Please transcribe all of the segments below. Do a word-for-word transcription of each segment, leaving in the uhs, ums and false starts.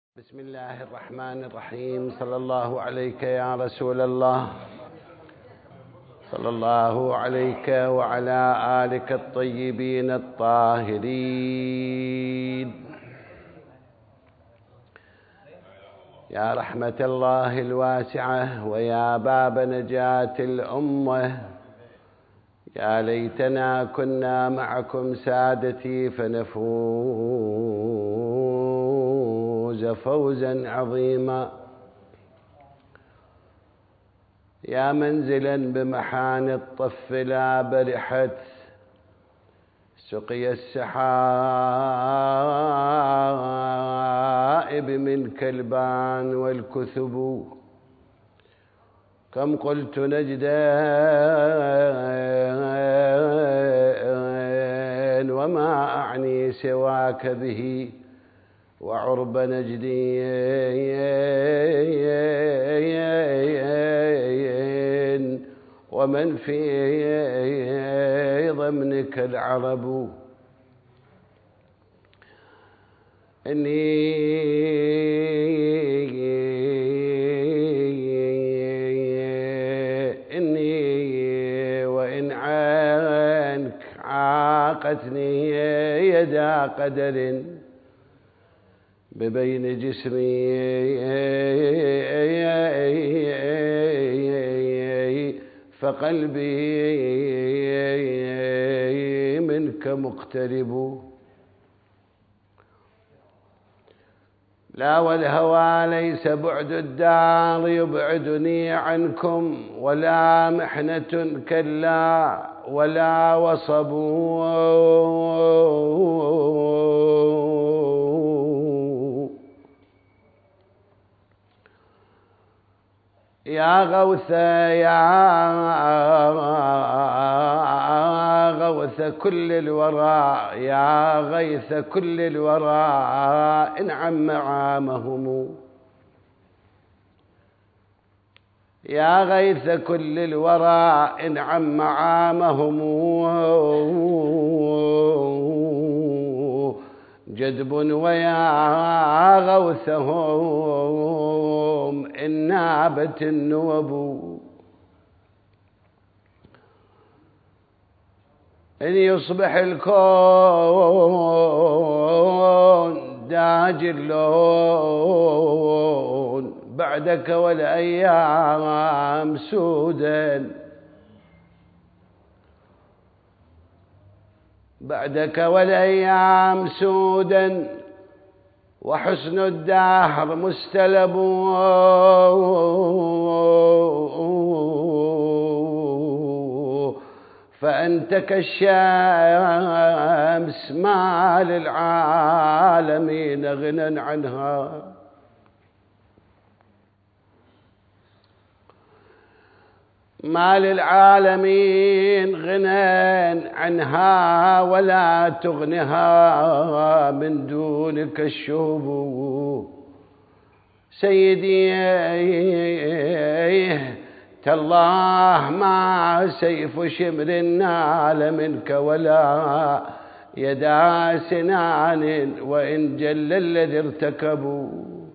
بسم الله الرحمن الرحيم. صلى الله عليك يا رسول الله، صلى الله عليك وعلى آلك الطيبين الطاهرين. يا رحمة الله الواسعة ويا باب نجاة الأمة، يا ليتنا كنا معكم سادتي فنفوز فوزا عظيما. يا منزلا بمحان الطف لا برحت، سقي السحائب منك البان والكثب. كم قلت نجدا وما أعني سواك به، وعرب نجدي ومن في ضمنك العرب. إني إني وإن عنك عاقتني يدا قدر ببين جسمي، فقلبي منك مقترب. لا والهوى ليس بعد الدار يبعدني عنكم، ولا محنة كلا ولا وصب. يا غوث يا غوث كل الورى، يا غيث كل الورى إن عم عامهم. يا غيث كل الورى إن عم عامهم. جدب ويا غوثهم إن نابت النوب. إن يصبح الكون داج اللون بعدك والأيام سودا، بعدك والأيام سودا، وحسن الدهر مستلب. فأنت كالشمس ما للعالمين غنى عنها. ما للعالمين غنى عنها، ولا تغنها من دونك الشهب. سيدي تالله ما سيف شمر نال منك، ولا يدا سنان وإن جل الذي ارتكبوا.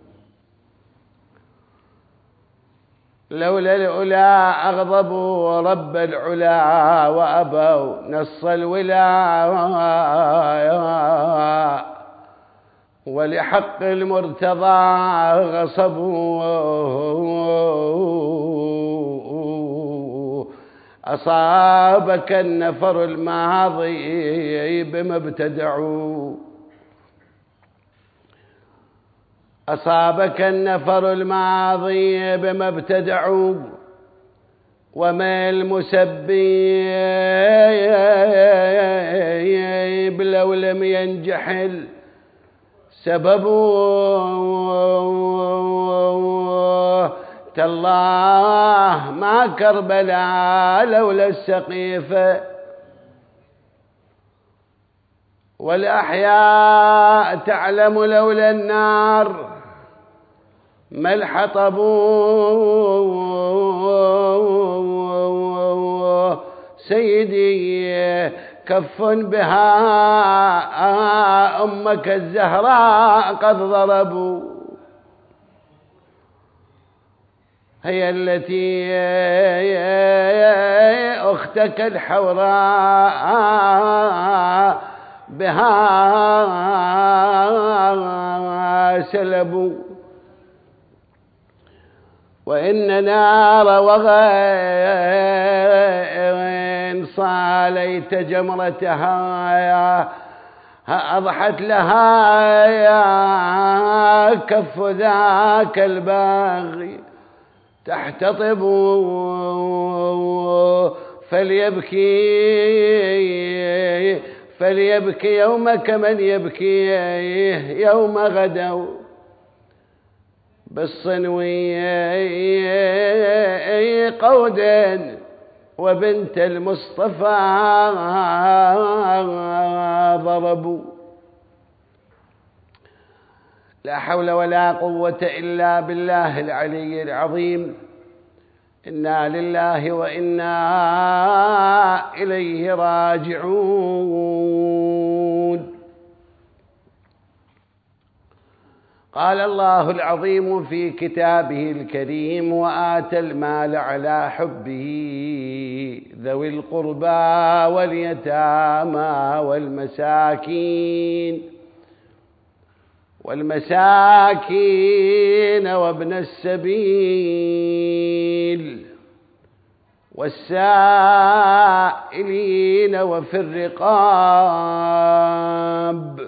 لولا العلا أغضبوا رب العلا، وأبوا نص الولا، ولحق المرتضى غصبوا. أصابك النفر الماضي بما ابتدعوا، أصابك النفر الماضي بما ابتدعوا. وما المسبب لو لم ينجحل سببه. تالله ما كربلاء لولا السقيفة، والأحياء تعلم لولا النار ما الحطب. سيدي كف بها أمك الزهراء قد ضربوا، هي التي أختك الحوراء بها سلبوا، وإن نار وغين صاليت جمرتها أضحت لها كف ذاك الباغي تحتطب، فليبكي فليبكي يومك من يبكي يوم غدوا، بالصنوي قودا وبنت المصطفى ضربوا. لا حول ولا قوة إلا بالله العلي العظيم. إنا لله وإنا إليه راجعون. قال الله العظيم في كتابه الكريم: وآتى المال على حبه ذوي القربى واليتامى والمساكين والمساكين وابن السبيل والسائلين وفي الرقاب.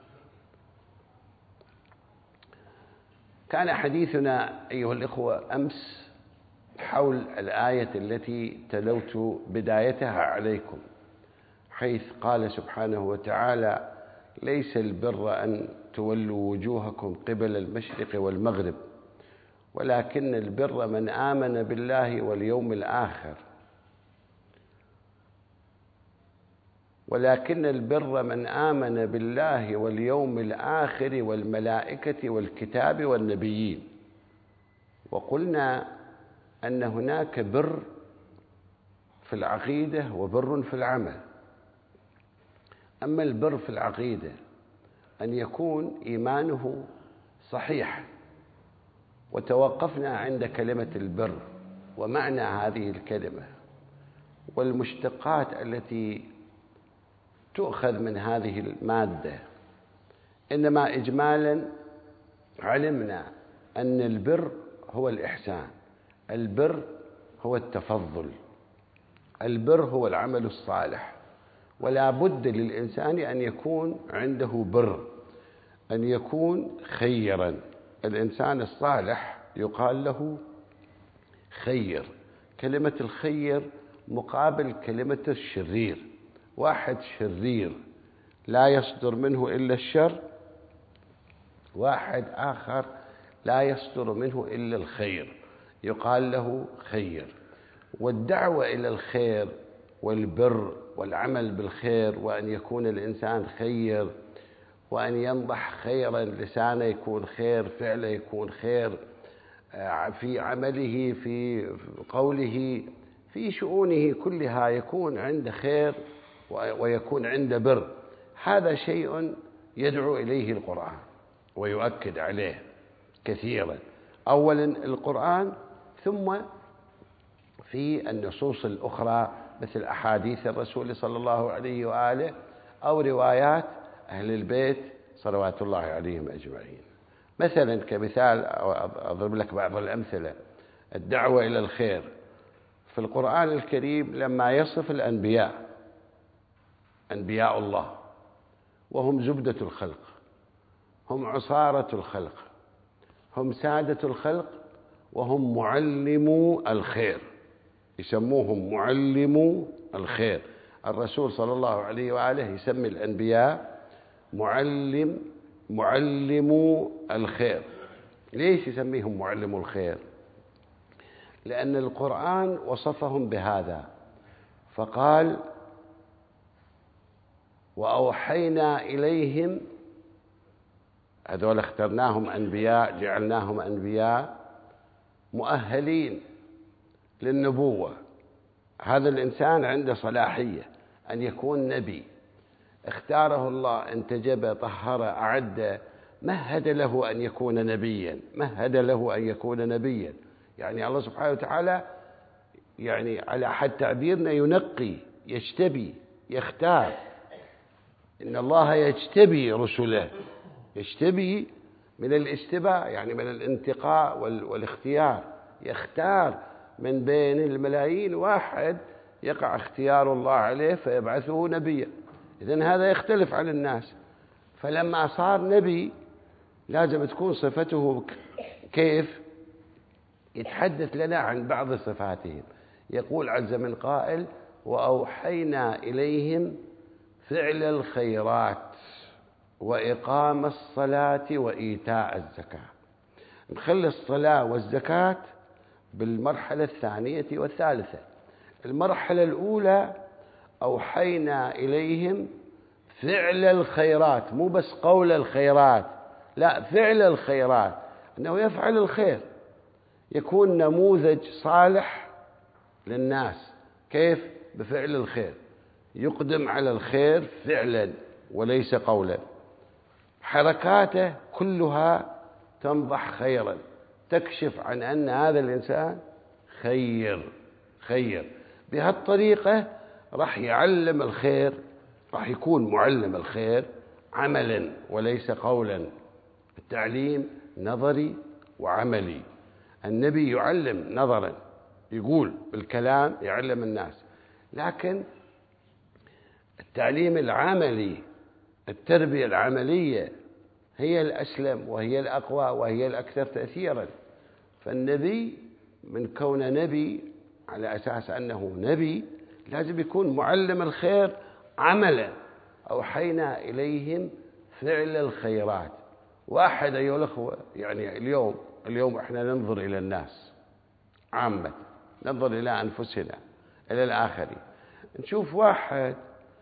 كان حديثنا أيها الإخوة أمس حول الآية التي تلوت بدايتها عليكم، حيث قال سبحانه وتعالى: ليس البر أن تولوا وجوهكم قبل المشرق والمغرب ولكن البر من آمن بالله واليوم الآخر ولكن البر من آمن بالله واليوم الآخر والملائكة والكتاب والنبيين. وقلنا أن هناك بر في العقيدة وبر في العمل. أما البر في العقيدة أن يكون إيمانه صحيح، وتوقفنا عند كلمة البر ومعنى هذه الكلمة والمشتقات التي تؤخذ من هذه المادة. إنما إجمالا علمنا أن البر هو الإحسان، البر هو التفضل، البر هو العمل الصالح. ولا بد للإنسان أن يكون عنده بر، أن يكون خيرا. الإنسان الصالح يقال له خير. كلمة الخير مقابل كلمة الشرير. واحد شرير لا يصدر منه إلا الشر، واحد آخر لا يصدر منه إلا الخير، يقال له خير. والدعوة إلى الخير والبر والعمل بالخير، وأن يكون الإنسان خير، وأن ينضح خيرا، لسانه يكون خير، فعله يكون خير، في عمله، في قوله، في شؤونه كلها يكون عنده خير ويكون عنده بر. هذا شيء يدعو إليه القرآن ويؤكد عليه كثيرا، أولا القرآن، ثم في النصوص الأخرى مثل أحاديث الرسول صلى الله عليه وآله أو روايات أهل البيت صلوات الله عليهم أجمعين. مثلا كمثال أضرب لك بعض الأمثلة: الدعوة إلى الخير في القرآن الكريم لما يصف الأنبياء، أنبياء الله، وهم زبدة الخلق، هم عصارة الخلق، هم سادة الخلق، وهم معلمو الخير، يسموهم معلمو الخير. الرسول صلى الله عليه وآله يسمي الأنبياء معلم معلمو الخير. ليش يسميهم معلمو الخير؟ لأن القرآن وصفهم بهذا، فقال: وأوحينا إليهم، هذول اخترناهم أنبياء، جعلناهم أنبياء مؤهلين للنبوة. هذا الإنسان عنده صلاحية أن يكون نبي، اختاره الله، انتجب، طهر، أعد، مهد له أن يكون نبيا، مهد له أن يكون نبيا. يعني الله سبحانه وتعالى يعني على حد تعبيرنا ينقي، يجتبي، يختار. إن الله يجتبي رسله، يجتبي من الاجتباء يعني من الانتقاء والاختيار، يختار من بين الملايين واحد يقع اختيار الله عليه فيبعثه نبيا. إذن هذا يختلف عن الناس. فلما صار نبي لازم تكون صفته كيف؟ يتحدث لنا عن بعض صفاتهم. يقول عز من قائل: وأوحينا إليهم فعل الخيرات وإقام الصلاة وإيتاء الزكاة. نخلي الصلاة والزكاة بالمرحلة الثانية والثالثة. المرحلة الأولى أوحينا إليهم فعل الخيرات، مو بس قول الخيرات، لا، فعل الخيرات، أنه يفعل الخير، يكون نموذج صالح للناس. كيف؟ بفعل الخير، يقدم على الخير فعلا وليس قولا. حركاته كلها تنضح خيرا، تكشف عن أن هذا الإنسان خير خير. بهالطريقة راح يعلم الخير، راح يكون معلم الخير عملا وليس قولا. التعليم نظري وعملي. النبي يعلم نظرا، يقول بالكلام يعلم الناس، لكن التعليم العملي، التربية العملية هي الأسلم وهي الأقوى وهي الأكثر تأثيرا. فالنبي من كون نبي على أساس أنه نبي لازم يكون معلم الخير عملا. أوحينا إليهم فعل الخيرات. واحد أيها الأخوة، يعني اليوم اليوم إحنا ننظر إلى الناس عامة، ننظر إلى أنفسنا، إلى الآخرين، نشوف واحد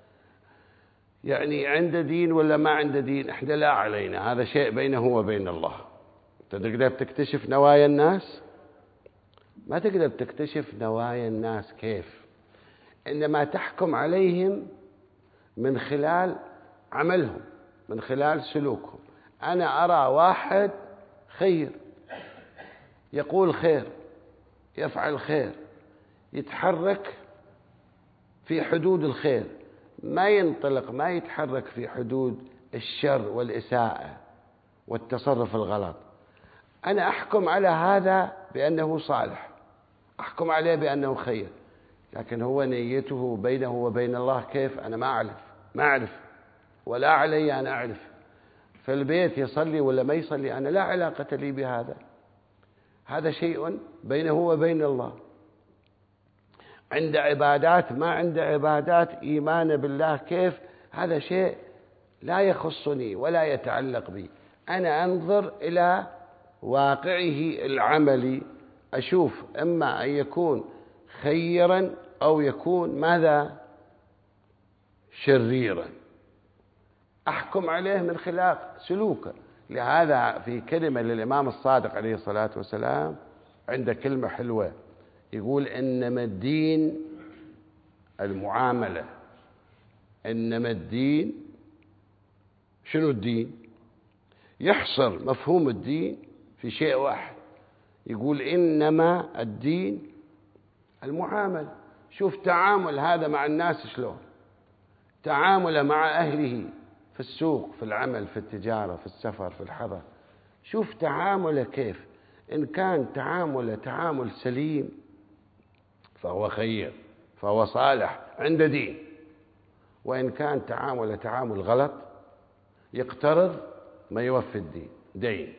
يعني عنده دين ولا ما عنده دين، إحنا لا علينا، هذا شيء بينه وبين الله. تقدر تكتشف نوايا الناس؟ ما تقدر تكتشف نوايا الناس. كيف؟ إنما تحكم عليهم من خلال عملهم، من خلال سلوكهم. أنا أرى واحد خير، يقول خير، يفعل خير، يتحرك في حدود الخير، ما ينطلق، ما يتحرك في حدود الشر والإساءة والتصرف الغلط. أنا أحكم على هذا بأنه صالح، أحكم عليه بأنه خير، لكن هو نيته بينه وبين الله كيف؟ أنا ما أعرف ما أعرف ولا علي أن أعرف. في البيت يصلي ولا ما يصلي، أنا لا علاقة لي بهذا، هذا شيء بينه وبين الله. عند عبادات ما عند عبادات، إيمان بالله كيف؟ هذا شيء لا يخصني ولا يتعلق بي. أنا أنظر إلى واقعه العملي، أشوف إما أن يكون خيرا أو يكون ماذا؟ شريرا. أحكم عليه من خلال سلوكه. لهذا في كلمة للإمام الصادق عليه الصلاة والسلام، عنده كلمة حلوة، يقول: إنما الدين المعاملة. إنما الدين، شنو الدين؟ يحصر مفهوم الدين في شيء واحد، يقول: إنما الدين المعاملة. شوف تعامل هذا مع الناس شلون، تعامله مع أهله في السوق، في العمل، في التجارة، في السفر، في الحضر. شوف تعامله كيف. إن كان تعامله تعامل سليم فهو خير، فهو صالح، عنده دين. وإن كان تعامله تعامل غلط، يقترض ما يوفي الدين دين،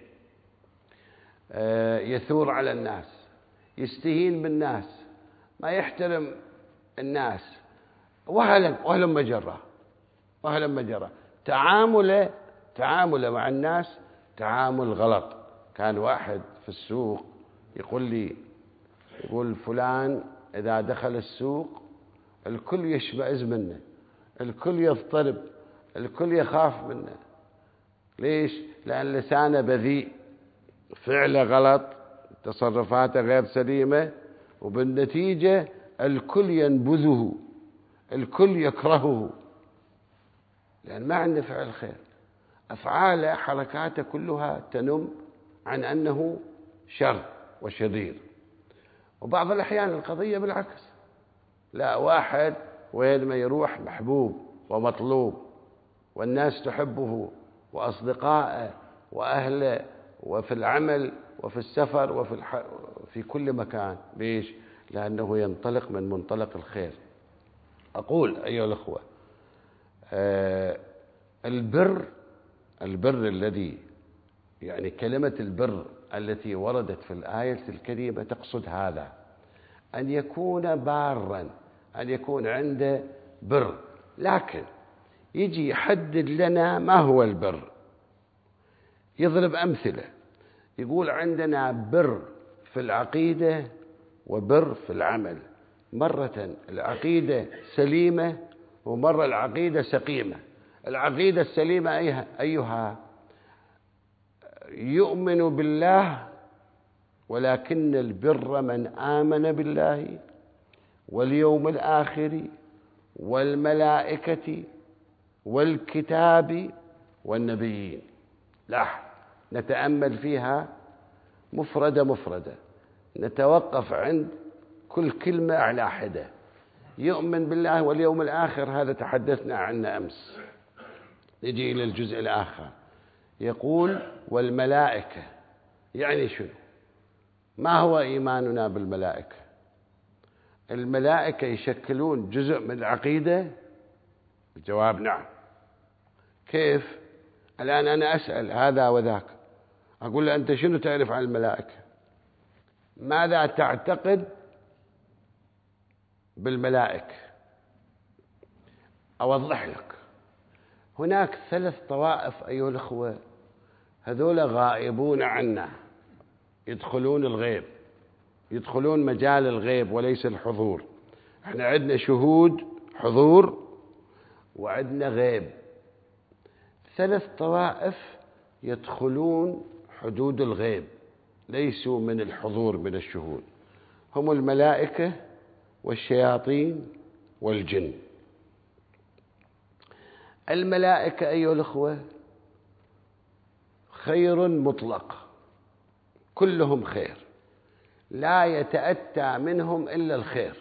يثور على الناس، يستهين بالناس، ما يحترم الناس، وهلم وهلم مجرة وهلم مجرة. تعامله تعامله مع الناس تعامل غلط. كان واحد في السوق يقول لي، يقول: فلان إذا دخل السوق الكل يشمئز منه، الكل يضطرب، الكل يخاف منه. ليش؟ لأن لسانه بذيء، فعله غلط، تصرفاته غير سليمة، وبالنتيجة الكل ينبذه، الكل يكرهه، لأن ما عنده فعل خير. أفعاله، حركاته كلها تنم عن أنه شر وشرير. وبعض الأحيان القضية بالعكس، لا، واحد وين ما يروح محبوب ومطلوب، والناس تحبه، وأصدقائه وأهله، وفي العمل وفي السفر وفي الح... في كل مكان. ليش؟ لأنه ينطلق من منطلق الخير. أقول أيها الأخوة، آه البر البر الذي يعني كلمة البر التي وردت في الآية الكريمة تقصد هذا، أن يكون باراً، أن يكون عنده بر، لكن يجي يحدد لنا ما هو البر. يضرب أمثلة، يقول عندنا بر في العقيدة وبر في العمل، مرة العقيدة سليمة ومرة العقيدة سقيمة. العقيدة السليمة أيها؟ يؤمن بالله، ولكن البر من آمن بالله واليوم الآخر والملائكة والكتاب والنبيين. لا، نتأمل فيها مفردة مفردة، نتوقف عند كل كلمة على حدة. يؤمن بالله واليوم الآخر، هذا تحدثنا عنه أمس. نجي إلى الجزء الآخر، يقول والملائكة، يعني شنو؟ ما هو إيماننا بالملائكة؟ الملائكة يشكلون جزء من العقيدة؟ الجواب نعم. كيف؟ الآن أنا أسأل هذا وذاك، أقول له أنت شنو تعرف عن الملائكة؟ ماذا تعتقد بالملائكة؟ أوضح لك. هناك ثلاث طوائف أيها الأخوة، هذول غائبون عنا، يدخلون الغيب، يدخلون مجال الغيب وليس الحضور. احنا عندنا شهود حضور وعندنا غيب. ثلاث طوائف يدخلون حدود الغيب، ليسوا من الحضور من الشهود، هم الملائكة والشياطين والجن. الملائكة أيها الأخوة خير مطلق، كلهم خير، لا يتأتى منهم إلا الخير.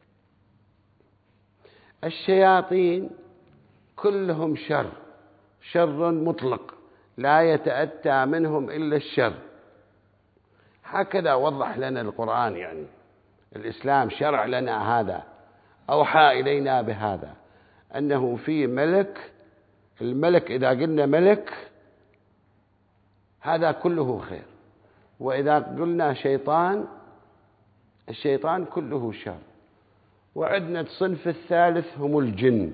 الشياطين كلهم شر، شر مطلق، لا يتأتى منهم إلا الشر. هكذا وضح لنا القرآن، يعني الإسلام شرع لنا هذا، أوحى إلينا بهذا، أنه في ملك. الملك إذا قلنا ملك هذا كله خير، وإذا قلنا شيطان، الشيطان كله شر. وعندنا الصنف الثالث هم الجن.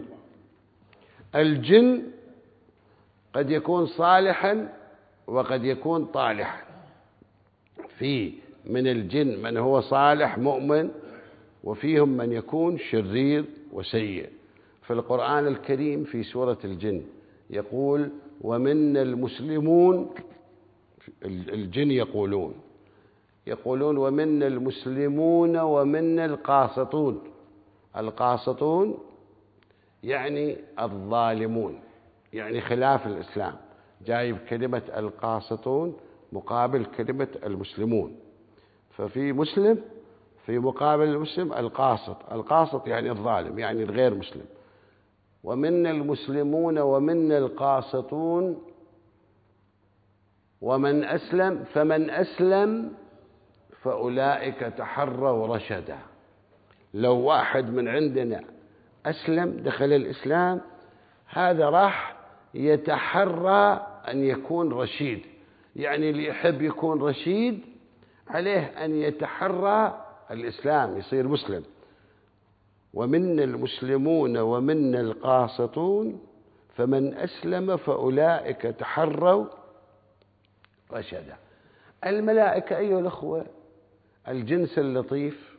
الجن قد يكون صالحا وقد يكون طالحا. في من الجن من هو صالح مؤمن، وفيهم من يكون شرير وسيء. في القرآن الكريم في سورة الجن يقول ومن المسلمون، الجن يقولون يقولون ومن المسلمون ومن القاسطون. القاسطون يعني الظالمون، يعني خلاف الإسلام، جايب كلمة القاسطون مقابل كلمة المسلمون. ففي مسلم في مقابل المسلم القاسط. القاسط يعني الظالم، يعني الغير مسلم. ومن المسلمون ومن القاسطون ومن أسلم، فمن أسلم فأولئك تحروا رشدا. لو واحد من عندنا أسلم، دخل الإسلام، هذا راح يتحرى أن يكون رشيد. يعني اللي يحب يكون رشيد عليه أن يتحرى الإسلام، يصير مسلم. ومن المسلمون ومن القاسطون فمن أسلم فأولئك تحروا رشدا. الملائكة أيها الأخوة الجنس اللطيف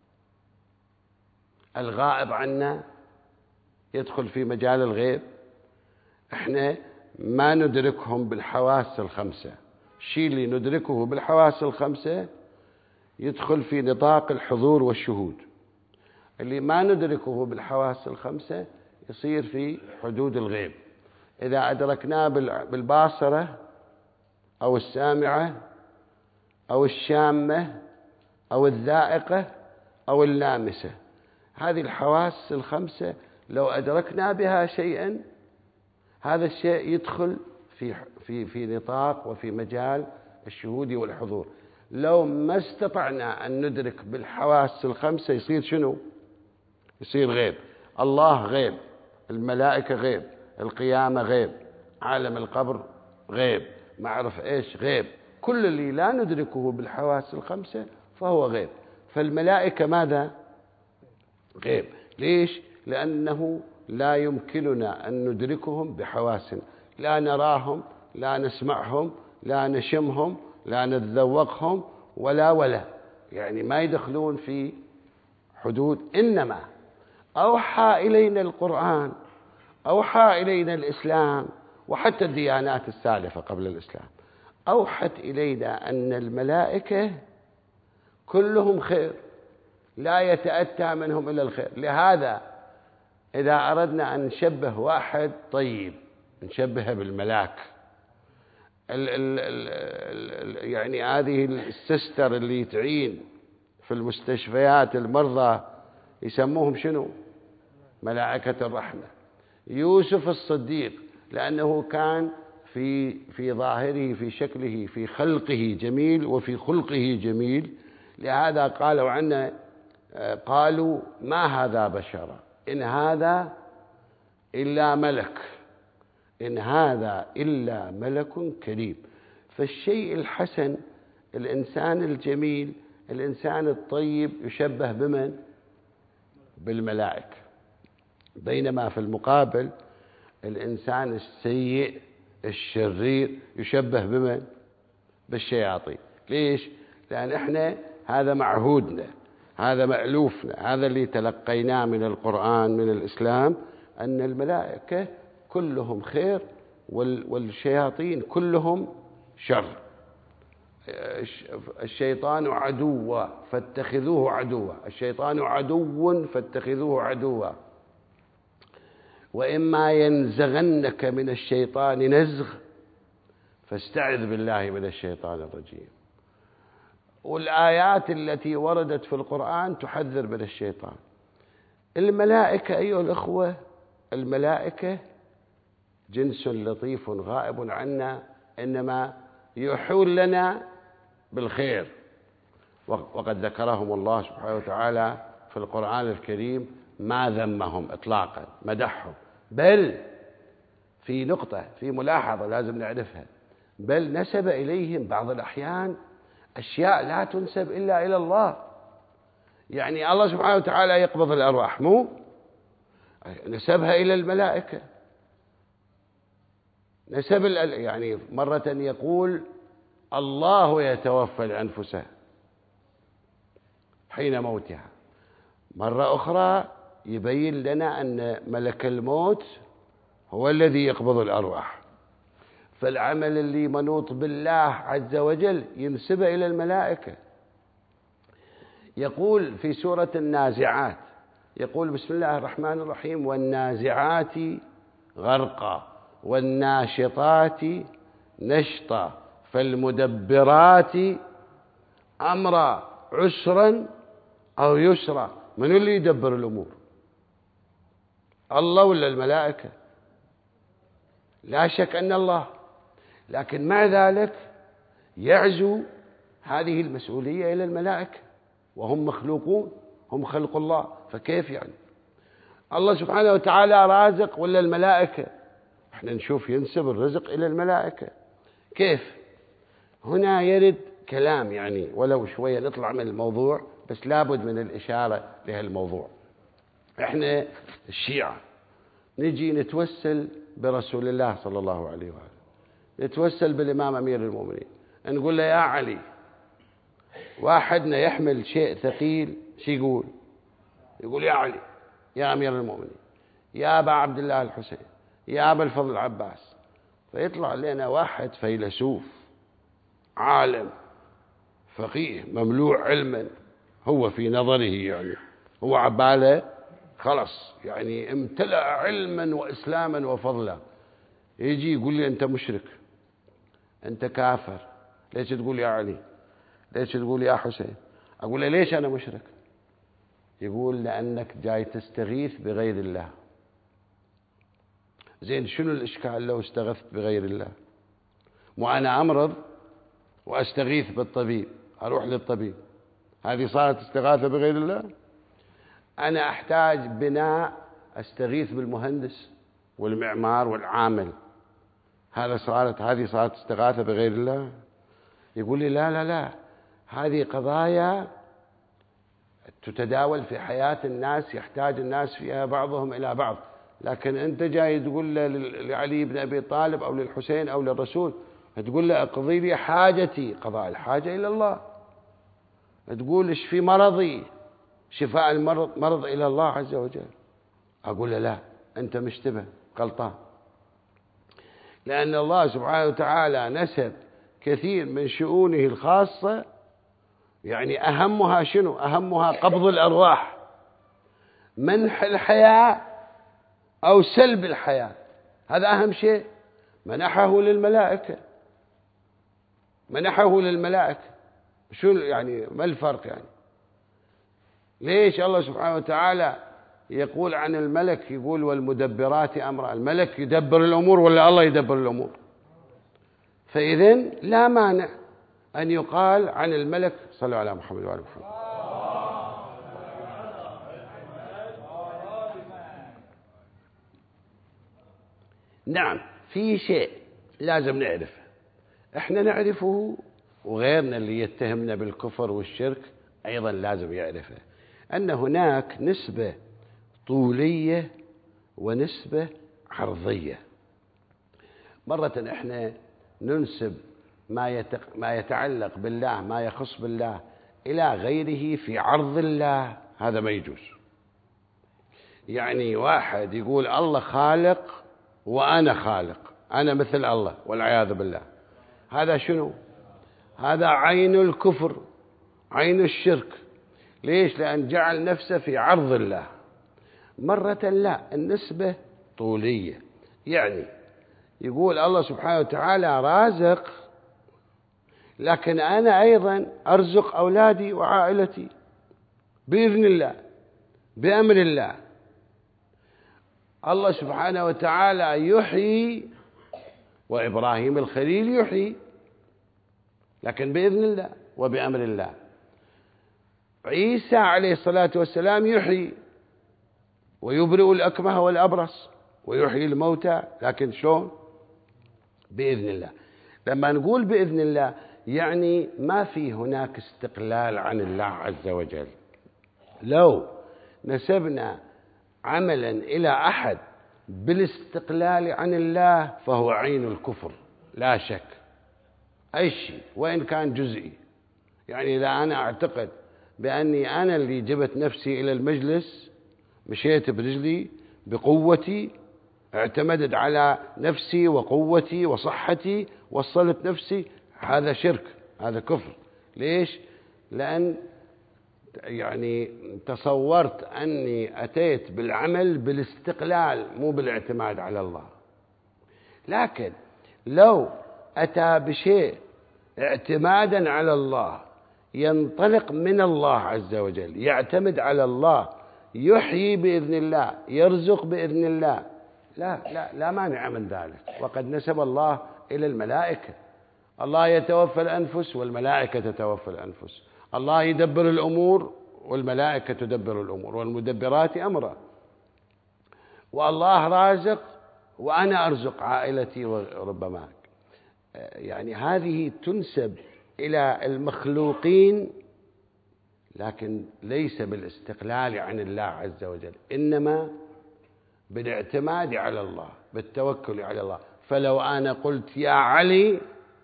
الغائب عنا، يدخل في مجال الغيب. احنا ما ندركهم بالحواس الخمسة. الشيء اللي ندركه بالحواس الخمسة يدخل في نطاق الحضور والشهود. اللي ما ندركه بالحواس الخمسة يصير في حدود الغيب. إذا أدركناه بالباصرة أو السامعة أو الشامة أو الذائقة أو اللامسة. هذه الحواس الخمسة لو أدركنا بها شيئا هذا الشيء يدخل في في في نطاق وفي مجال الشهود والحضور. لو ما استطعنا أن ندرك بالحواس الخمسة يصير شنو؟ يصير غيب. الله غيب، الملائكة غيب، القيامة غيب، عالم القبر غيب، ما أعرف إيش غيب. كل اللي لا ندركه بالحواس الخمسة فهو غيب. فالملائكة ماذا؟ غيب. ليش؟ لأنه لا يمكننا أن ندركهم بحواسنا، لا نراهم، لا نسمعهم، لا نشمهم، لا نتذوقهم، ولا ولا يعني ما يدخلون في حدود. إنما أوحى إلينا القرآن، أوحى إلينا الإسلام، وحتى الديانات السالفة قبل الإسلام أوحت إلينا أن الملائكة كلهم خير، لا يتأتى منهم إلا الخير. لهذا إذا أردنا أن نشبه واحد طيب نشبهه بالملاك. ال ال ال يعني هذه السستر اللي تعين في المستشفيات المرضى يسموهم شنو؟ ملائكة الرحمة. يوسف الصديق لأنه كان في في ظاهره في شكله في خلقه جميل وفي خلقه جميل، لهذا قالوا عنه قالوا ما هذا بشرا إن هذا إلا ملك، إن هذا إلا ملك كريم. فالشيء الحسن، الإنسان الجميل، الإنسان الطيب يشبه بمن؟ بالملائكة. بينما في المقابل الإنسان السيء الشرير يشبه بمن؟ بالشياطين. ليش؟ لأن إحنا هذا معهودنا، هذا مألوفنا، هذا اللي تلقيناه من القرآن من الإسلام، أن الملائكة كلهم خير والشياطين كلهم شر. الشيطان عدو فاتخذوه عدوا، الشيطان عدو فاتخذوه عدوا، وإما ينزغنك من الشيطان نزغ فاستعذ بالله من الشيطان الرجيم. والآيات التي وردت في القرآن تحذر من الشيطان. الملائكة أيها الأخوة، الملائكة جنس لطيف غائب عنا، إنما يحول لنا بالخير، وقد ذكرهم الله سبحانه وتعالى في القرآن الكريم ما ذمهم إطلاقا، مدحهم. بل في نقطة في ملاحظة لازم نعرفها، بل نسب إليهم بعض الأحيان أشياء لا تنسب إلا إلى الله. يعني الله سبحانه وتعالى يقبض الأرواح، مو نسبها إلى الملائكة. نسب يعني مرة يقول الله يتوفى الأنفس حين موتها، مرة أخرى يبين لنا أن ملك الموت هو الذي يقبض الأرواح. فالعمل اللي منوط بالله عز وجل ينسب إلى الملائكة. يقول في سورة النازعات، يقول بسم الله الرحمن الرحيم والنازعات غرقا والناشطات نشطا فالمدبرات أمرا عسرا أو يسرا. من اللي يدبر الأمور؟ الله ولا الملائكة؟ لا شك أن الله، لكن مع ذلك يعزو هذه المسؤولية إلى الملائكة، وهم مخلوقون، هم خلق الله، فكيف يعني؟ الله سبحانه وتعالى رازق ولا الملائكة؟ احنا نشوف ينسب الرزق إلى الملائكة. كيف؟ هنا يرد كلام يعني ولو شوية نطلع من الموضوع، بس لابد من الإشارة لهالموضوع. احنا الشيعة نجي نتوسل برسول الله صلى الله عليه وآله، نتوسل بالإمام أمير المؤمنين، نقول له يا علي. واحدنا يحمل شيء ثقيل، شو يقول؟ يقول يا علي، يا أمير المؤمنين، يا أبا عبد الله الحسين، يا أبا الفضل العباس. فيطلع لنا واحد فيلسوف عالم فقيه مملوء علما، هو في نظره يعني هو عباله خلص يعني امتلأ علما وإسلاما وفضلا، يجي يقول لي أنت مشرك، أنت كافر، ليش تقول يا علي؟ ليش تقول يا حسين؟ أقول له ليش أنا مشرك؟ يقول لأنك جاي تستغيث بغير الله. زين، شنو الإشكال لو استغثت بغير الله؟ مو أنا أمرض وأستغيث بالطبيب، أروح للطبيب، هذه صارت استغاثة بغير الله؟ أنا أحتاج بناء، أستغيث بالمهندس والمعمار والعامل، هذا صارت هذه صارت استغاثة بغير الله؟ يقول لي لا لا لا، هذه قضايا تتداول في حياة الناس، يحتاج الناس فيها بعضهم إلى بعض، لكن أنت جاي تقول لعلي بن أبي طالب أو للحسين أو للرسول، تقول له اقضي لي حاجتي، قضاء الحاجة إلى الله. تقول اشفي مرضي، شفاء المرض مرض إلى الله عز وجل. أقول له لا، أنت مشتبه غلطان، لأن الله سبحانه وتعالى نسب كثير من شؤونه الخاصة، يعني أهمها شنو؟ أهمها قبض الأرواح، منح الحياة أو سلب الحياة، هذا أهم شيء. منحه للملائكة، منحه للملائكة. شو يعني؟ ما الفرق يعني؟ ليش الله سبحانه وتعالى يقول عن الملك، يقول والمدبرات أمرا؟ الملك يدبر الأمور ولا الله يدبر الأمور؟ فإذن لا مانع أن يقال عن الملك، صلوا على محمد وعلى محمد. نعم، في شيء لازم نعرفه، احنا نعرفه وغيرنا اللي يتهمنا بالكفر والشرك أيضا لازم يعرفه، أن هناك نسبة طولية ونسبة عرضية. مرة احنا ننسب ما ما يتعلق بالله، ما يخص بالله، إلى غيره في عرض الله، هذا ما يجوز. يعني واحد يقول الله خالق وأنا خالق، أنا مثل الله والعياذ بالله، هذا شنو؟ هذا عين الكفر، عين الشرك. ليش؟ لأن جعل نفسه في عرض الله. مرة لا، النسبة طولية، يعني يقول الله سبحانه وتعالى رازق، لكن أنا أيضا أرزق أولادي وعائلتي بإذن الله، بأمر الله. الله سبحانه وتعالى يحيي، وإبراهيم الخليل يحيي، لكن بإذن الله وبأمر الله. عيسى عليه الصلاة والسلام يحيي ويبرئ الأكمه والأبرص ويحيي الموتى، لكن شلون؟ بإذن الله. لما نقول بإذن الله يعني ما في هناك استقلال عن الله عز وجل. لو نسبنا عملا إلى أحد بالاستقلال عن الله فهو عين الكفر لا شك، أي شيء وإن كان جزئي. يعني إذا أنا أعتقد بأني أنا اللي جبت نفسي إلى المجلس، مشيت برجلي بقوتي، اعتمدت على نفسي وقوتي وصحتي، وصلت نفسي، هذا شرك، هذا كفر. ليش؟ لأن يعني تصورت أني أتيت بالعمل بالاستقلال مو بالاعتماد على الله. لكن لو أتى بشيء اعتمادا على الله، ينطلق من الله عز وجل، يعتمد على الله، يحيي بإذن الله، يرزق بإذن الله، لا لا لا مانع من ذلك. وقد نسب الله إلى الملائكة، الله يتوفى الأنفس والملائكة تتوفى الأنفس، الله يدبر الأمور والملائكة تدبر الأمور، والمدبرات أمرا، والله رازق وأنا أرزق عائلتي. وربما يعني هذه تنسب إلى المخلوقين، لكن ليس بالاستقلال عن الله عز وجل، إنما بالاعتماد على الله، بالتوكل على الله. فلو أنا قلت يا علي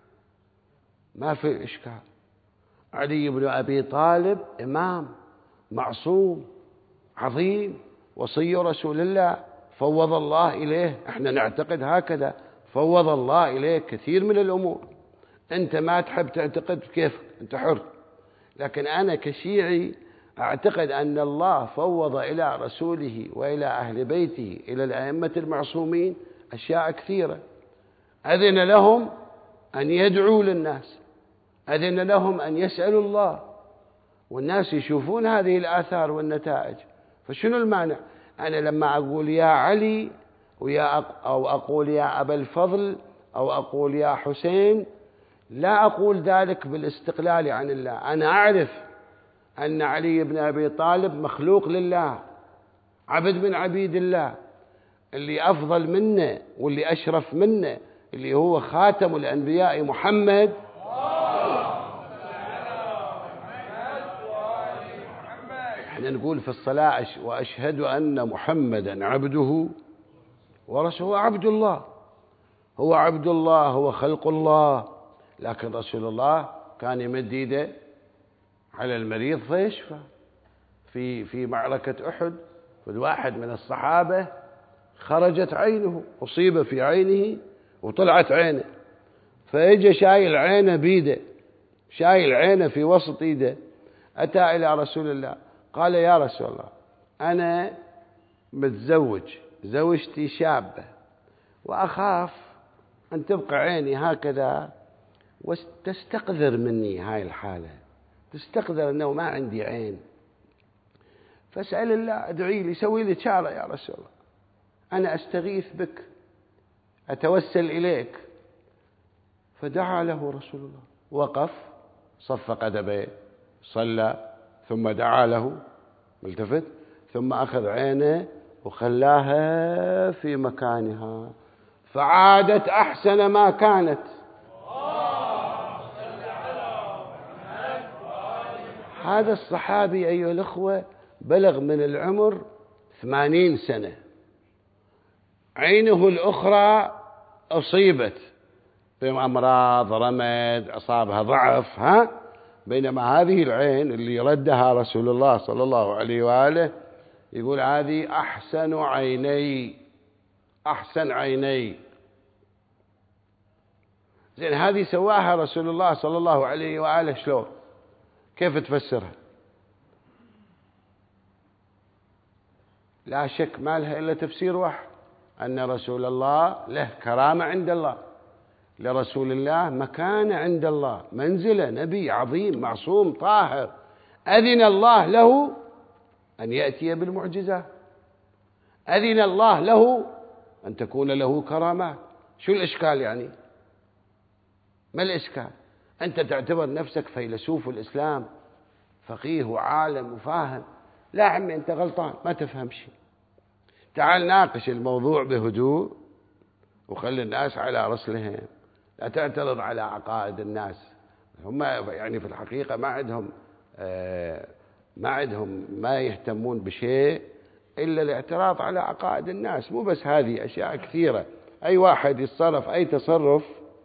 ما في إشكال، علي بن أبي طالب إمام معصوم عظيم وصي رسول الله، فوض الله إليه، احنا نعتقد هكذا، فوض الله إليه كثير من الأمور. أنت ما تحب تعتقد كيف، أنت حر، لكن أنا كشيعي أعتقد أن الله فوض إلى رسوله وإلى أهل بيته، إلى الأئمة المعصومين، أشياء كثيرة. أذن لهم أن يدعوا للناس، أذن لهم أن يسألوا الله، والناس يشوفون هذه الآثار والنتائج. فشنو المانع؟ أنا لما أقول يا علي ويا أو أقول يا أبا الفضل أو أقول يا حسين، لا أقول ذلك بالاستقلال عن الله. أنا أعرف أن علي بن أبي طالب مخلوق لله، عبد من عبيد الله، اللي أفضل منه واللي أشرف منه اللي هو خاتم الأنبياء محمد. احنا نقول في الصلاة وأشهد أن محمدا عبده ورسوله. هو عبد الله، هو عبد الله، هو خلق الله. لكن رسول الله كان يمد يده على المريض فيشفى. في في معركة أحد واحد من الصحابة خرجت عينه، أصيب في عينه وطلعت عينه، فإجا شايل عينه بيده، شايل عينه في وسط يده. أتى إلى رسول الله قال يا رسول الله أنا متزوج، زوجتي شابة، وأخاف أن تبقى عيني هكذا وتستقذر مني هاي الحالة، تستقذر أنه ما عندي عين، فاسأل الله، ادعي لي، سوي لي شارة يا رسول الله، أنا أستغيث بك، أتوسل إليك. فدعا له رسول الله، وقف صف قدميه، صلى، ثم دعا له ملتفت، ثم أخذ عينه وخلاها في مكانها فعادت أحسن ما كانت. هذا الصحابي أيها الأخوة بلغ من العمر ثمانين سنة، عينه الأخرى أصيبت بأمراض، رمد، أصابها ضعف، ها بينما هذه العين اللي ردها رسول الله صلى الله عليه وآله يقول هذه أحسن عيني، أحسن عيني. زين، هذه سواها رسول الله صلى الله عليه وآله شلون؟ كيف تفسرها؟ لا شك ما لها إلا تفسير واحد، أن رسول الله له كرامة عند الله، لرسول الله مكانة عند الله، منزلة، نبي عظيم معصوم طاهر، أذن الله له أن يأتي بالمعجزة، أذن الله له أن تكون له كرامات. شو الإشكال يعني؟ ما الإشكال؟ أنت تعتبر نفسك فيلسوف الإسلام، فقيه وعالم وفاهم، لا عمي أنت غلطان، ما تفهم شيء. تعال ناقش الموضوع بهدوء وخلي الناس على رسلهم، لا تعترض على عقائد الناس. هم يعني في الحقيقة ما عندهم ما عندهم ما يهتمون بشيء إلا الاعتراض على عقائد الناس. مو بس هذه، أشياء كثيرة، أي واحد يتصرف أي تصرف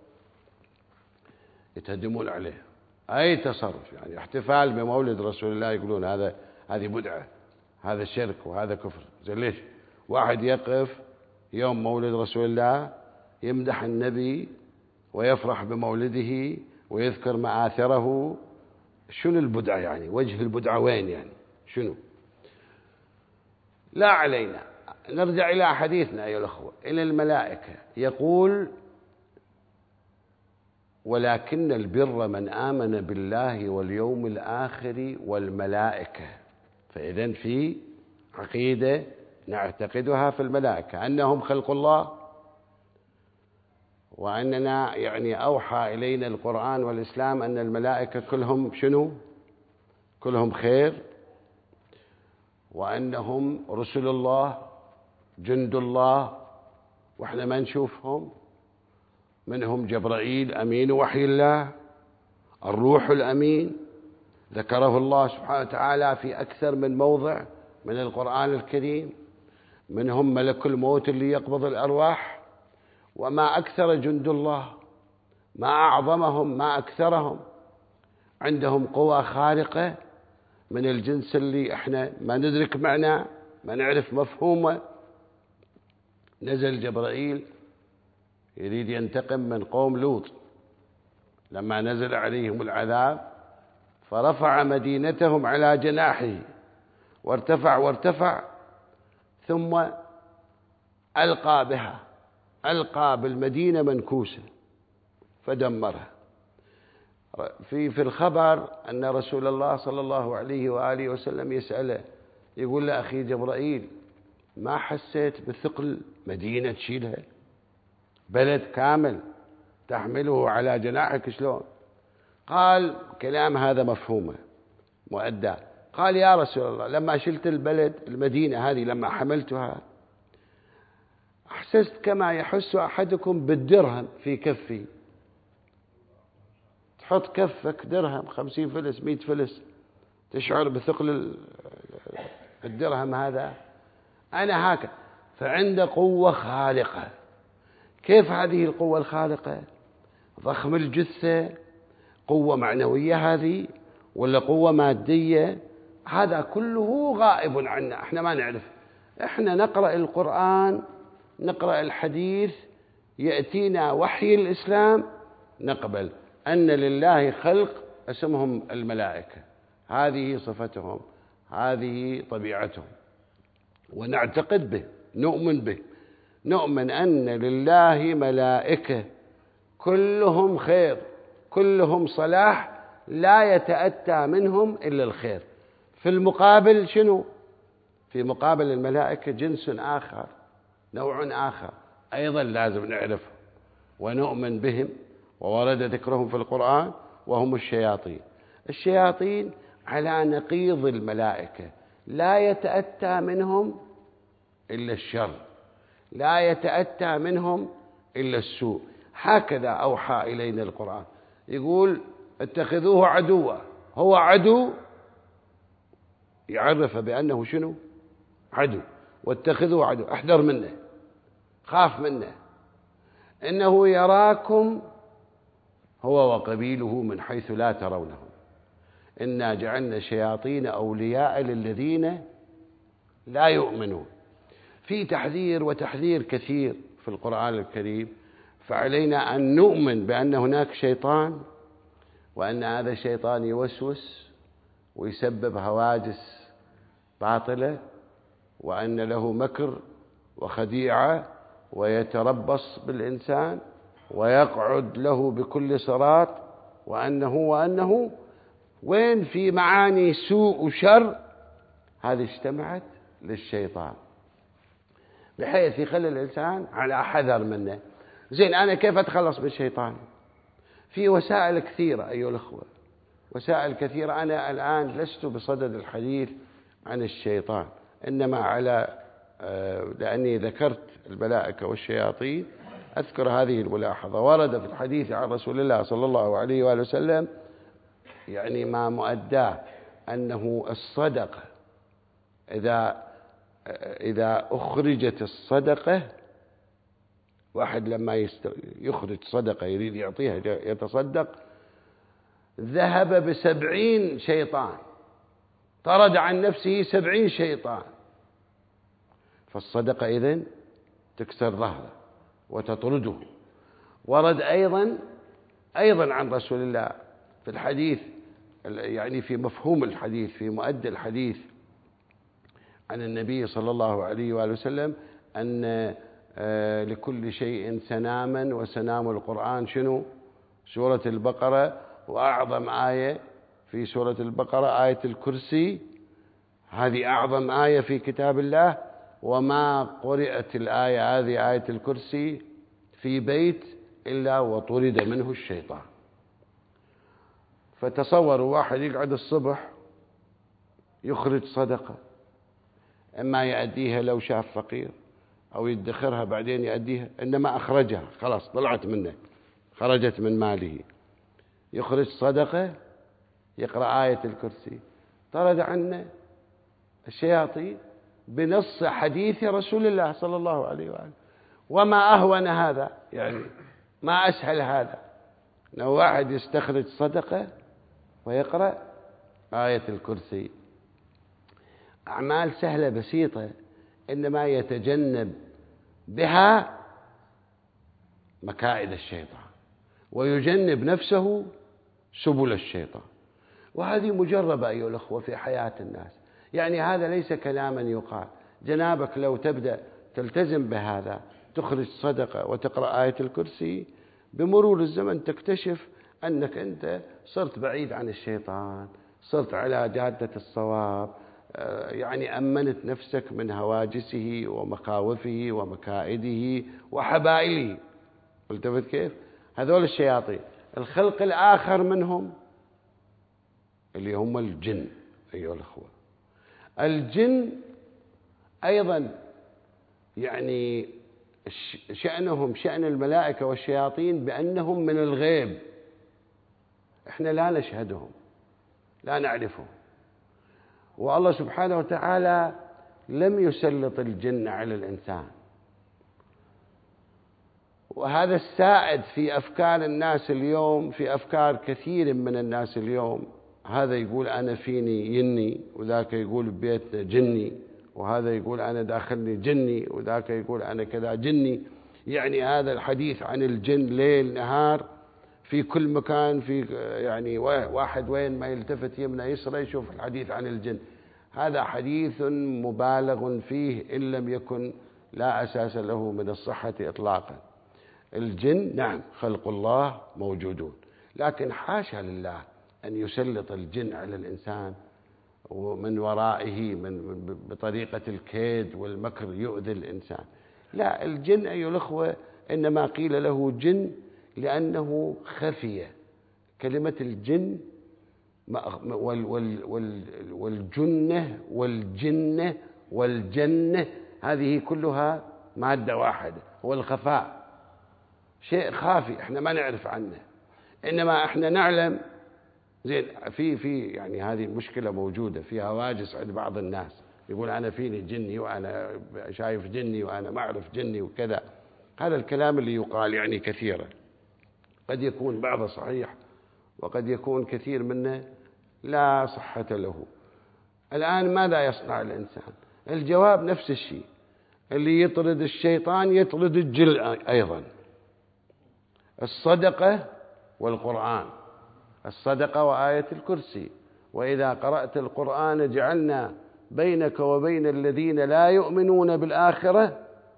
يتهدمون عليه، أي تصرف. يعني احتفال بمولد رسول الله يقولون هذا هذه بدعة، هذا شرك وهذا كفر. زين ليش واحد يقف يوم مولد رسول الله يمدح النبي ويفرح بمولده ويذكر مآثره؟ شنو البدعة يعني؟ وجه البدعة وين يعني؟ شنو؟ لا علينا. نرجع إلى حديثنا أيها الأخوة، إلى الملائكة. يقول ولكن البر من آمن بالله واليوم الآخر والملائكة. فإذن في عقيدة نعتقدها في الملائكة أنهم خلق الله، وأننا يعني أوحى إلينا القرآن والإسلام أن الملائكة كلهم شنو؟ كلهم خير، وأنهم رسل الله جند الله وإحنا ما نشوفهم. منهم جبرائيل أمين وحي الله، الروح الأمين، ذكره الله سبحانه وتعالى في أكثر من موضع من القرآن الكريم. منهم ملك الموت اللي يقبض الأرواح. وما أكثر جند الله، ما أعظمهم، ما أكثرهم. عندهم قوى خارقة من الجنس اللي احنا ما ندرك معناه، ما نعرف مفهومه. نزل جبرائيل يريد ينتقم من قوم لوط لما نزل عليهم العذاب، فرفع مدينتهم على جناحه وارتفع وارتفع، ثم ألقى بها، ألقى بالمدينة منكوسة فدمرها. في في الخبر أن رسول الله صلى الله عليه وآله وسلم يسأله، يقول له أخي جبرائيل ما حسيت بثقل مدينة تشيلها، بلد كامل تحمله على جناحك شلون؟ قال كلام هذا مفهومه مؤدى. قال يا رسول الله لما شلت البلد المدينة هذه لما حملتها أحسست كما يحس أحدكم بالدرهم في كفي، تحط كفك درهم خمسين فلس مئة فلس تشعر بثقل الدرهم هذا. أنا هكذا. فعند قوة خالقة. كيف هذه القوة الخالقة؟ ضخم الجثة، قوة معنوية هذه ولا قوة مادية؟ هذا كله غائب عنا، احنا ما نعرف. احنا نقرأ القرآن، نقرأ الحديث، يأتينا وحي الإسلام، نقبل أن لله خلق اسمهم الملائكة، هذه صفتهم، هذه طبيعتهم، ونعتقد به، نؤمن به، نؤمن أن لله ملائكة كلهم خير، كلهم صلاح، لا يتأتى منهم إلا الخير. في المقابل شنو؟ في مقابل الملائكة جنس آخر، نوع آخر أيضا لازم نعرفه ونؤمن بهم، وورد ذكرهم في القرآن، وهم الشياطين. الشياطين على نقيض الملائكة، لا يتأتى منهم إلا الشر، لا يتأتى منهم إلا السوء. هكذا أوحى إلينا القرآن، يقول اتخذوه عدوا، هو عدو يعرف بأنه شنو؟ عدو. واتخذوه عدو، احذر منه، خاف منه، إنه يراكم هو وقبيله من حيث لا ترونهم، إنا جعلنا شياطين أولياء للذين لا يؤمنون. في تحذير وتحذير كثير في القرآن الكريم، فعلينا أن نؤمن بأن هناك شيطان، وأن هذا الشيطان يوسوس ويسبب هواجس باطلة، وأن له مكر وخديعة، ويتربص بالإنسان ويقعد له بكل صراط، وأنه وأنه وين في معاني سوء وشر هذه اجتمعت للشيطان، بحيث يخلي الإنسان على حذر منه. زين، أنا كيف أتخلص من الشيطان؟ في وسائل كثيرة أيها الأخوة، وسائل كثيرة. أنا الآن لست بصدد الحديث عن الشيطان، إنما على لأني ذكرت الملائكة والشياطين أذكر هذه الملاحظة. ورد في الحديث عن رسول الله صلى الله عليه وآله وسلم يعني ما مؤداه أنه الصدقة إذا إذا أخرجت الصدقة، واحد لما يخرج صدقة يريد يعطيها يتصدق، ذهب بسبعين شيطان، طرد عن نفسه سبعين شيطان. فالصدقة إذن تكسر ظهره وتطرده. ورد أيضا أيضا عن رسول الله في الحديث، يعني في مفهوم الحديث، في مؤدى الحديث عن النبي صلى الله عليه وآله وسلم، أن لكل شيء سناما، وسنام القرآن شنو؟ سورة البقرة. وأعظم آية في سورة البقرة آية الكرسي، هذه أعظم آية في كتاب الله. وما قرأت الآية هذه آية الكرسي في بيت إلا وطرد منه الشيطان. فتصوروا واحد يقعد الصبح يخرج صدقة، إما يأديها لو شاف فقير أو يدخرها بعدين يأديها، إنما أخرجها خلاص طلعت منه، خرجت من ماله. يخرج صدقة، يقرأ آية الكرسي، طرد عنه الشياطين بنص حديث رسول الله صلى الله عليه وآله. وما أهون هذا، يعني ما أسهل هذا، أنه واحد يستخرج صدقة ويقرأ آية الكرسي. أعمال سهلة بسيطة، إنما يتجنب بها مكائد الشيطان، ويجنب نفسه سبل الشيطان. وهذه مجربة أيها الأخوة في حياة الناس، يعني هذا ليس كلاما يقال. جنابك لو تبدأ تلتزم بهذا، تخرج صدقة وتقرأ آية الكرسي، بمرور الزمن تكتشف أنك أنت صرت بعيد عن الشيطان، صرت على جادة الصواب، يعني أمنت نفسك من هواجسه ومخاوفه ومكائده وحبائله. التفت كيف؟ هذول الشياطين. الخلق الآخر منهم اللي هم الجن. أيها الأخوة، الجن أيضا يعني شأنهم شأن الملائكة والشياطين بأنهم من الغيب، إحنا لا نشهدهم، لا نعرفهم. والله سبحانه وتعالى لم يسلط الجن على الإنسان، وهذا السائد في أفكار الناس اليوم، في أفكار كثير من الناس اليوم. هذا يقول أنا فيني يني، وذاك يقول ببيتنا جني، وهذا يقول أنا داخلني جني، وذاك يقول أنا كذا جني. يعني هذا الحديث عن الجن ليل نهار في كل مكان، في يعني واحد وين ما يلتفت يمنى يسرى يشوف الحديث عن الجن. هذا حديث مبالغ فيه إن لم يكن لا أساس له من الصحة إطلاقا. الجن نعم خلق الله موجودون، لكن حاشا لله أن يسلط الجن على الإنسان ومن ورائه من بطريقة الكيد والمكر يؤذي الإنسان. لا، الجن أيها الأخوة إنما قيل له جن لأنه خفية. كلمة الجن والجنة والجنة والجنة هذه كلها مادة واحدة، هو الخفاء، شيء خافي احنا ما نعرف عنه. إنما احنا نعلم زين في في يعني هذه المشكلة موجودة، في هواجس عند بعض الناس، يقول أنا فيني جني وأنا شايف جني وأنا ما أعرف جني وكذا. هذا الكلام اللي يقال يعني كثيرا، قد يكون بعضه صحيح وقد يكون كثير منه لا صحة له. الآن ماذا يصنع الإنسان؟ الجواب نفس الشيء، اللي يطرد الشيطان يطرد الجن أيضا. الصدقة والقرآن، الصدقة وآية الكرسي، وإذا قرأت القرآن جعلنا بينك وبين الذين لا يؤمنون بالآخرة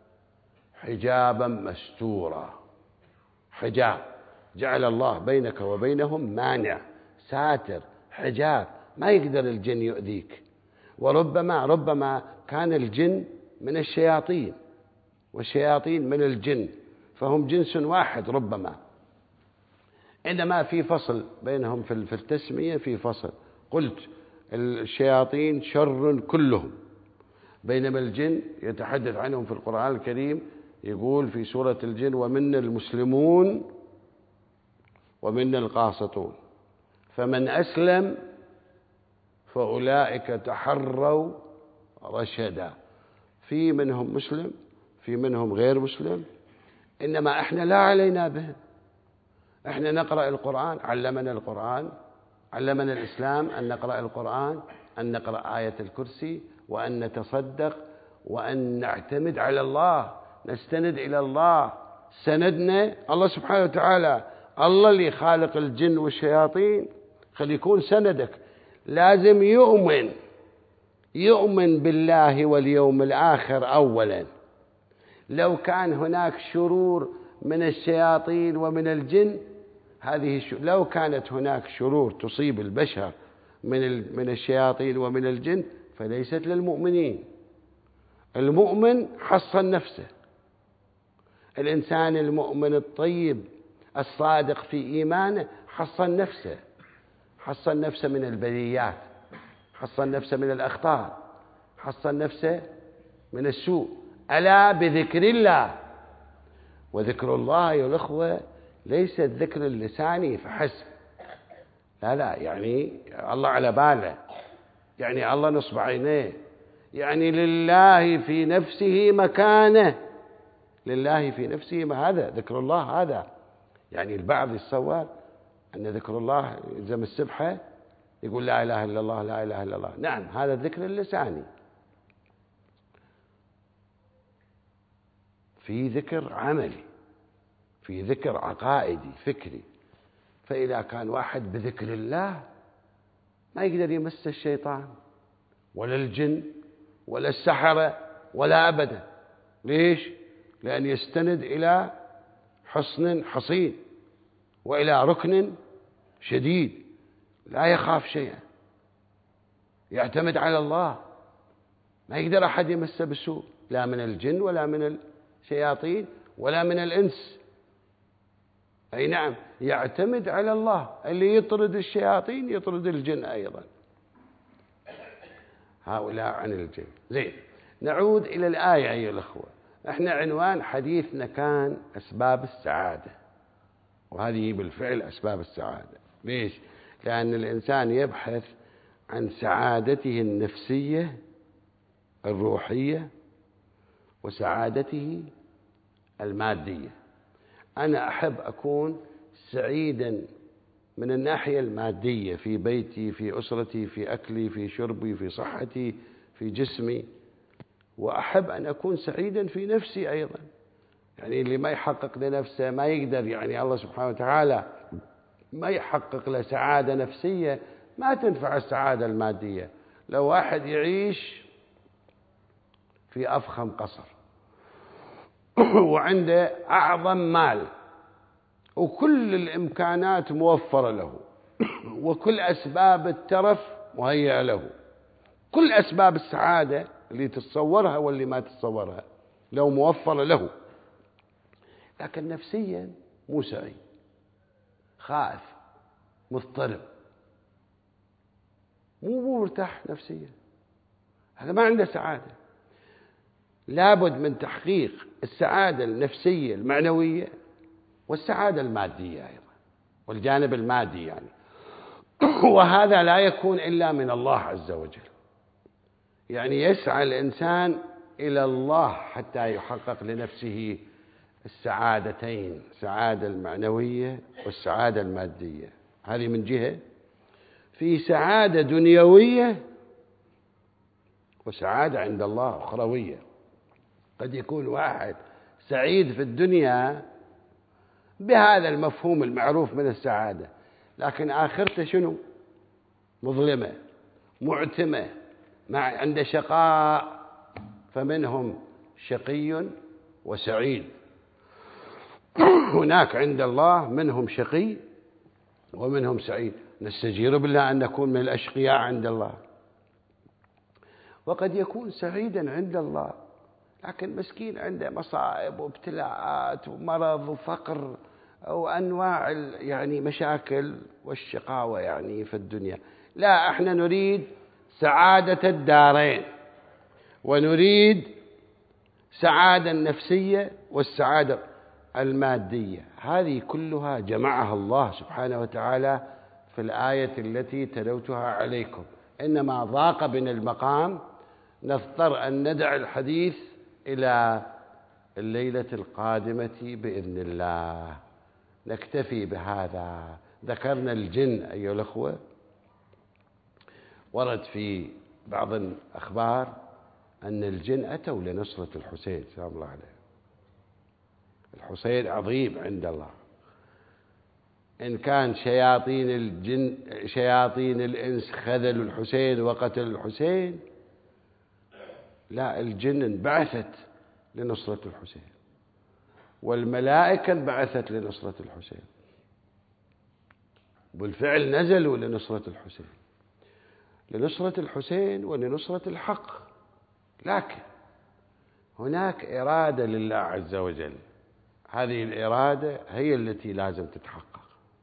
حجابا مستورا. حجاب، جعل الله بينك وبينهم مانع، ساتر، حجاب، ما يقدر الجن يؤذيك. وربما ربما كان الجن من الشياطين والشياطين من الجن، فهم جنس واحد ربما، إنما في فصل بينهم في التسمية، في فصل. قلت الشياطين شر كلهم، بينما الجن يتحدث عنهم في القرآن الكريم، يقول في سورة الجن ومنا المسلمون ومنا القاسطون فمن أسلم فأولئك تحروا رشدا. في منهم مسلم، في منهم غير مسلم، إنما إحنا لا علينا بهم. إحنا نقرأ القرآن، علمنا القرآن، علمنا الإسلام أن نقرأ القرآن، أن نقرأ آية الكرسي، وأن نتصدق، وأن نعتمد على الله، نستند إلى الله. سندنا الله سبحانه وتعالى، الله اللي خالق الجن والشياطين، خلي يكون سندك. لازم يؤمن يؤمن بالله واليوم الآخر أولا. لو كان هناك شرور من الشياطين ومن الجن، هذه لو كانت هناك شرور تصيب البشر من من الشياطين ومن الجن فليست للمؤمنين. المؤمن حصن نفسه، الإنسان المؤمن الطيب الصادق في إيمانه حصن نفسه، حصن نفسه من البليات، حصن نفسه من الأخطار، حصن نفسه من السوء. ألا بذكر الله. وذكر الله يا الأخوة ليس الذكر اللساني فحسب، لا لا، يعني الله على باله، يعني الله نصب عينيه، يعني لله في نفسه مكانه، لله في نفسه ما هذا ذكر الله. هذا يعني البعض يتصور أن ذكر الله يلزم السبحة، يقول لا إله إلا الله لا إله إلا الله. نعم، هذا الذكر اللساني. في ذكر عملي، في ذكر عقائدي فكري. فإذا كان واحد بذكر الله ما يقدر يمس الشيطان ولا الجن ولا السحرة ولا أبدا. ليش؟ لأن يستند إلى حصن حصين وإلى ركن شديد لا يخاف شيئا، يعتمد على الله، ما يقدر أحد يمسه بالسوء، لا من الجن ولا من الشياطين ولا من الإنس. أي نعم، يعتمد على الله، اللي يطرد الشياطين يطرد الجن أيضا، هؤلاء عن الجن. زين، نعود إلى الآية أيها الأخوة. احنا عنوان حديثنا كان أسباب السعادة، وهذه بالفعل أسباب السعادة. ليش؟ لأن الإنسان يبحث عن سعادته النفسية الروحية وسعادته المادية. أنا أحب أكون سعيدا من الناحية المادية، في بيتي، في أسرتي، في أكلي، في شربي، في صحتي، في جسمي، وأحب أن أكون سعيدا في نفسي أيضا. يعني اللي ما يحقق لنفسه ما يقدر، يعني الله سبحانه وتعالى ما يحقق له سعادة نفسية، ما تنفع السعادة المادية. لو واحد يعيش في أفخم قصر وعنده أعظم مال وكل الإمكانات موفرة له وكل أسباب الترف مهيئة له، كل أسباب السعادة اللي تتصورها واللي ما تتصورها لو موفرة له، لكن نفسيا مو سعيد، خائف، مضطرب، مو مو مرتاح نفسيا، هذا ما عنده سعادة. لابد من تحقيق السعادة النفسية المعنوية والسعادة المادية أيضا، والجانب المادي يعني وهذا لا يكون إلا من الله عز وجل. يعني يسعى الإنسان إلى الله حتى يحقق لنفسه السعادتين، السعادة المعنوية والسعادة المادية. هذه من جهة. في سعادة دنيوية وسعادة عند الله أخروية. قد يكون واحد سعيد في الدنيا بهذا المفهوم المعروف من السعادة، لكن آخرته شنو؟ مظلمة، معتمة، مع عنده شقاء. فمنهم شقي وسعيد. هناك عند الله منهم شقي ومنهم سعيد. نستجير بالله أن نكون من الأشقياء عند الله. وقد يكون سعيدا عند الله لكن مسكين عنده مصائب وابتلاءات ومرض وفقر وأنواع يعني مشاكل والشقاوة يعني في الدنيا. لا، احنا نريد سعادة الدارين، ونريد سعادة النفسية والسعادة المادية. هذه كلها جمعها الله سبحانه وتعالى في الآية التي تلوتها عليكم. إنما ضاق بنا المقام، نضطر أن ندع الحديث إلى الليلة القادمة بإذن الله. نكتفي بهذا. ذكرنا الجن أيها الأخوة، ورد في بعض الأخبار أن الجن أتوا لنصرة الحسين سلام الله عليه. الحسين عظيم عند الله. إن كان شياطين الجن شياطين الإنس خذلوا الحسين وقتلوا الحسين، لا، الجن انبعثت لنصرة الحسين، والملائكة انبعثت لنصرة الحسين، بالفعل نزلوا لنصرة الحسين، لنصرة الحسين ولنصرة الحق. لكن هناك إرادة لله عز وجل، هذه الإرادة هي التي لازم تتحقق.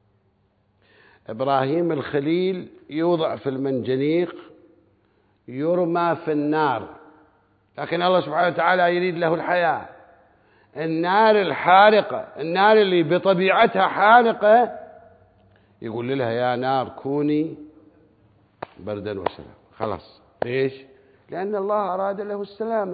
إبراهيم الخليل يوضع في المنجنيق، يرمى في النار، لكن الله سبحانه وتعالى يريد له الحياة. النار الحارقة، النار اللي بطبيعتها حارقة، يقول لها يا نار كوني بردا وسلام. خلاص. ليش؟ لأن الله أراد له السلامة.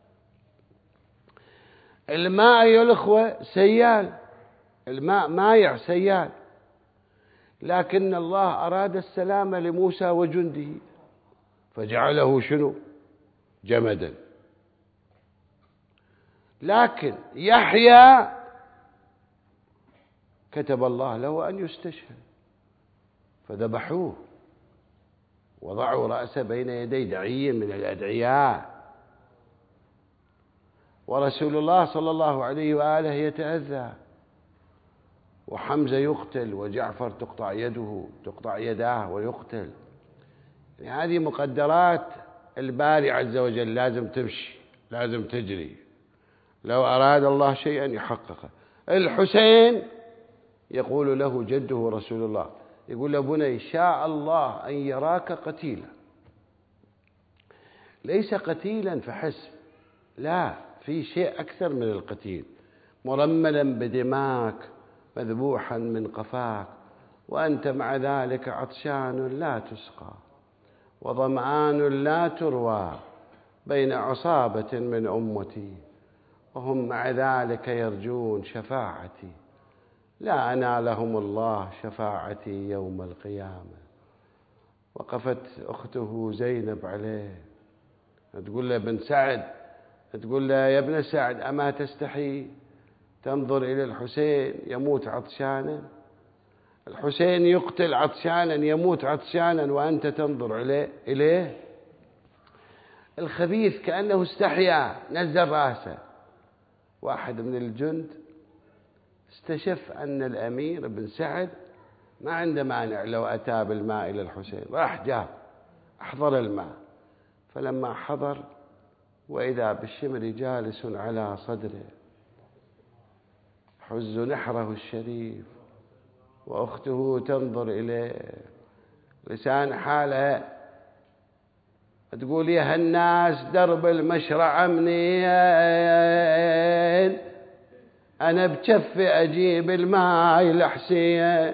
الماء يا الأخوة سيال، الماء مايع سيال، لكن الله أراد السلامة لموسى وجنده فجعله شنو؟ جمدا. لكن يحيى كتب الله له أن يستشهد فذبحوه، وضعوا رأسه بين يدي داعي من الأدعياء، ورسول الله صلى الله عليه وآله يتأذى وحمزة يقتل وجعفر تقطع يده تقطع يداه ويقتل. يعني هذه مقدرات الباري عز وجل، لازم تمشي، لازم تجري، لو أراد الله شيئا يحققه. الحسين يقول له جده رسول الله، يقول له بني شاء الله أن يراك قتيلا، ليس قتيلا فحسب، لا، في شيء أكثر من القتيل، مرملا بدماك مذبوحا من قفاك، وأنت مع ذلك عطشان لا تسقى وظمآن لا تروى بين عصابة من أمتي، وهم مع ذلك يرجون شفاعتي، لا أنالهم الله شفاعتي يوم القيامة. وقفت أخته زينب عليه تقول له ابن سعد، تقول له يا ابن سعد أما تستحي تنظر إلى الحسين يموت عطشانا؟ الحسين يقتل عطشانا يموت عطشانا وأنت تنظر إليه, إليه؟ الخبيث كأنه استحيا نزل راسه. واحد من الجند استشف أن الأمير بن سعد ما عنده مانع لو أتى بالماء إلى الحسين، راح جاب أحضر الماء، فلما حضر وإذا بالشمر جالس على صدره حز نحره الشريف، وأخته تنظر إليه، لسان حالها تقول يا هالناس درب المشرع منين، أنا بكفي أجيب الماء لحسين،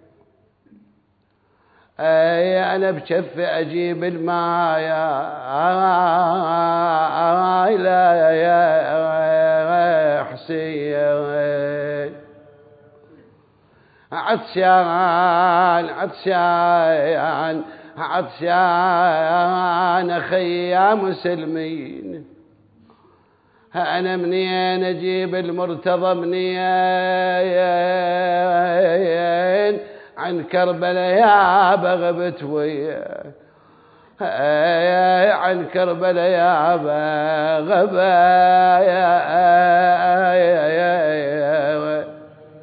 أي أنا بكفي أجيب الماء يا حسين، عطشان عطشان عطشان أخي يا مسلمين، أنا منين أجيب المرتضى منين، عن كربلاء يا بغبت وياه، عن كربلاء يا بغبا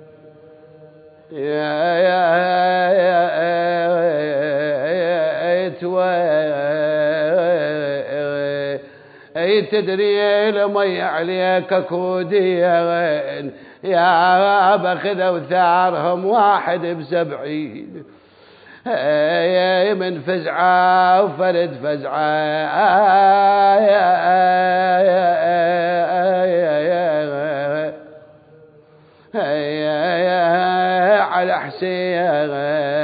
تدري لمي عليك كودين يا بخذ وثارهم واحد بسبعين، من فزعة وفرد فزعة على حسين،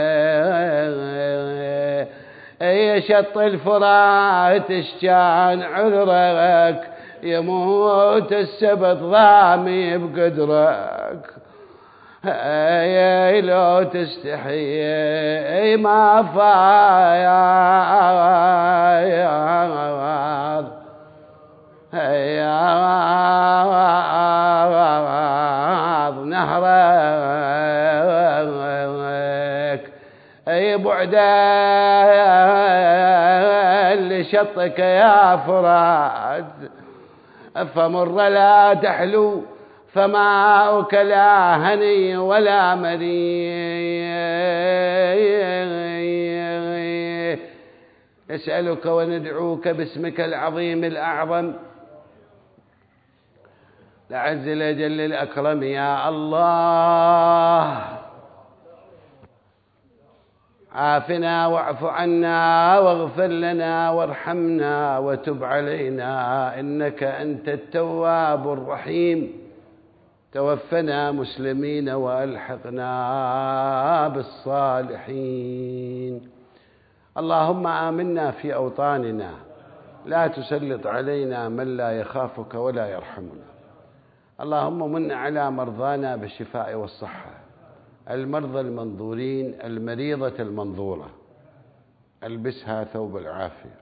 شط الفرات اشجان عذرك يموت السبط ضامي بقدرك، اي لو تستحي ما فايض يا نهرك، اي بعدا لشطك يا فرات، فمر لا تحلو فماؤك لا هني ولا مريء، نسألك وندعوك باسمك العظيم الأعظم الأعز الأجل الأكرم يا الله، عافنا واعف عنا واغفر لنا وارحمنا وتب علينا إنك أنت التواب الرحيم، توفنا مسلمين وألحقنا بالصالحين. اللهم آمنا في أوطاننا، لا تسلط علينا من لا يخافك ولا يرحمنا. اللهم من على مرضانا بالشفاء والصحة، المرضى المنظورين، المريضة المنظورة ألبسها ثوب العافية.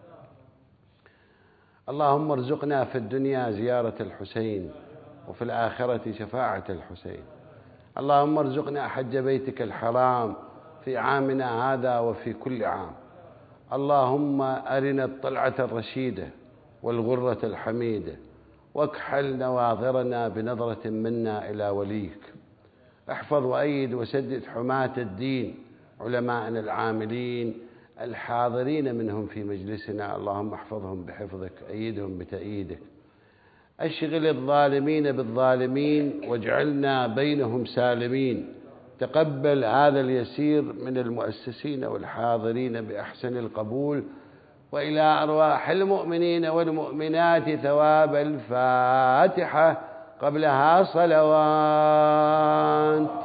اللهم ارزقنا في الدنيا زيارة الحسين وفي الآخرة شفاعة الحسين. اللهم ارزقنا حج بيتك الحرام في عامنا هذا وفي كل عام. اللهم أرنا الطلعة الرشيدة والغرة الحميدة، واكحل نواظرنا بنظرة منا إلى وليك. احفظ وأيد وسدد حماة الدين، علماءنا العاملين الحاضرين منهم في مجلسنا، اللهم احفظهم بحفظك، أيدهم بتأييدك. أشغل الظالمين بالظالمين واجعلنا بينهم سالمين. تقبل هذا اليسير من المؤسسين والحاضرين بأحسن القبول، وإلى أرواح المؤمنين والمؤمنات ثواب الفاتحة قبلها صلوات.